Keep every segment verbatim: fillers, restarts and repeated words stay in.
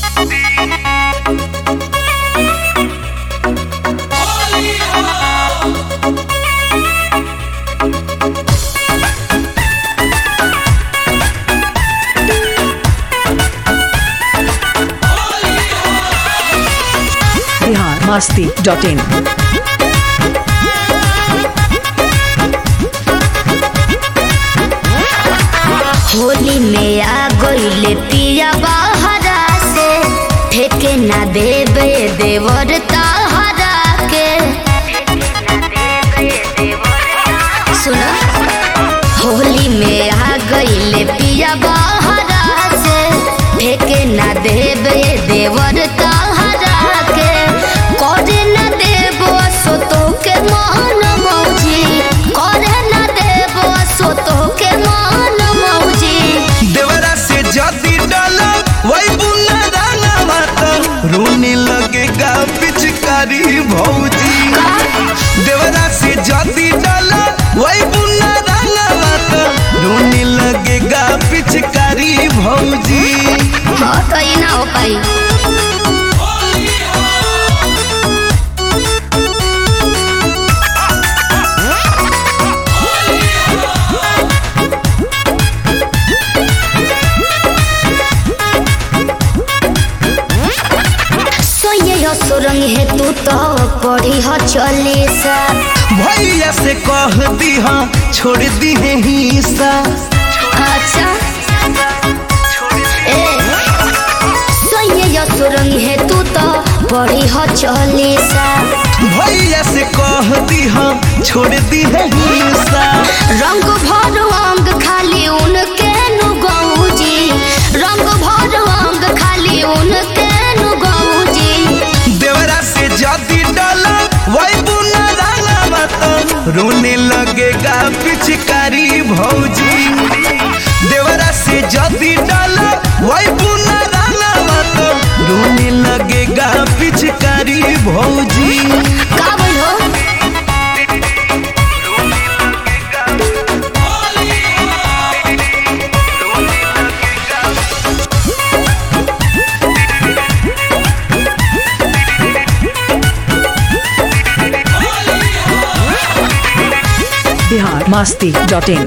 Bihar Masti dot in. Holi में आ गईले पिया बहरा से ठेके ना देवे देवर ताहरा के। सुनो होली में आ गईले पिया बहरा से ठेके ना देवे देवर ताहरा के। करे ना देबो सोतो के मान मौजी, करे ना देबो सोतो के मान मौजी। देवरा से जाती डाला वही बुना डाला माता रोने लगेगा पिचकारी भौजी। देवरा से जाती डाला वही बुना डाला माता रोने लगेगा पिचकारी भौजी। हाँ तो ये ना हो पाई। सुरंग है तू तो पढ़ी हो चालीसा। भैया से कह दी हाँ छोड़ दी है हिस्सा। अच्छा ए सोये सुरंग है तू तो पढ़ी हो चालीसा। भैया से कह दी हाँ छोड़ दी है हिस्सा। रंग भर अंग खाली उनके नुगौजी, रंग भर अंग खाली उनके नुगौजी। देवरा से जाती डाला वही बुना डाला माता रोने लगेगा पिचकारी भौजी। देवरा से जाती डाला वही बुना डाला माता रोने लगेगा पिचकारी भौजी। का बोलो बिहार मस्ती डॉट इन।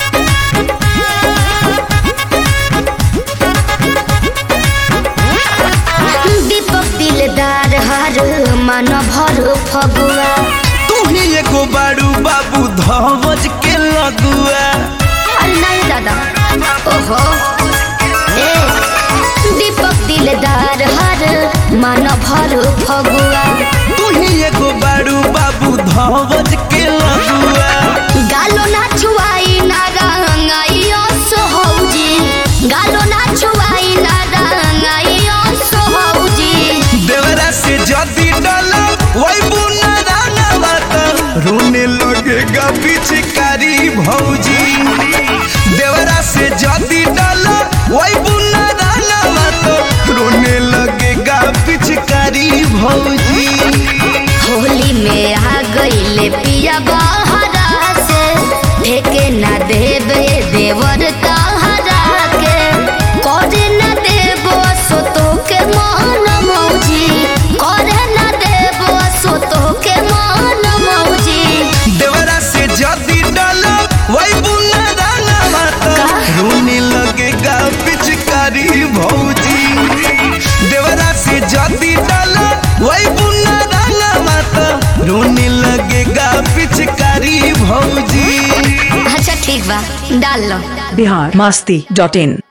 दीपक दिलदार हर मन भर फगुआ। तुम्ही एगो बारू बाबू धवज के लगुआ। अरे नहीं दादा ओहो ए दीपक दिलदार हर मन भर फगुआ। तुम्ही एगो बारू बाबू धवज के लगुआ। गालो ना छुआई ना रंगाई सोहौजी, गालो ना छुआई ना रंगाई सोहौजी। देवरा से जाती डाला वही बुना डाला माता रोने लगेगा पिचकारी भौजी। देवरा से जाती डाला वही बुना डाला माता रोने लगेगा पिचकारी भौजी। होली में आ गईले पिया बहरा से ठेके ना देवे देवर ताहरा के। करे ना देबो सोतो के मान मौजी, करे ना देबो सोतो के मान मौजी। देवरा से जाती डाला वही बुना डाला माता रोने लगेगा पिचकारी भौजी। देवरा से जाती डाला वही बुना डाला माता रोने लगेगा पिचकारी भौजी। अच्छा ठीक बा डाल लो। बिहार मस्ती डॉट इन।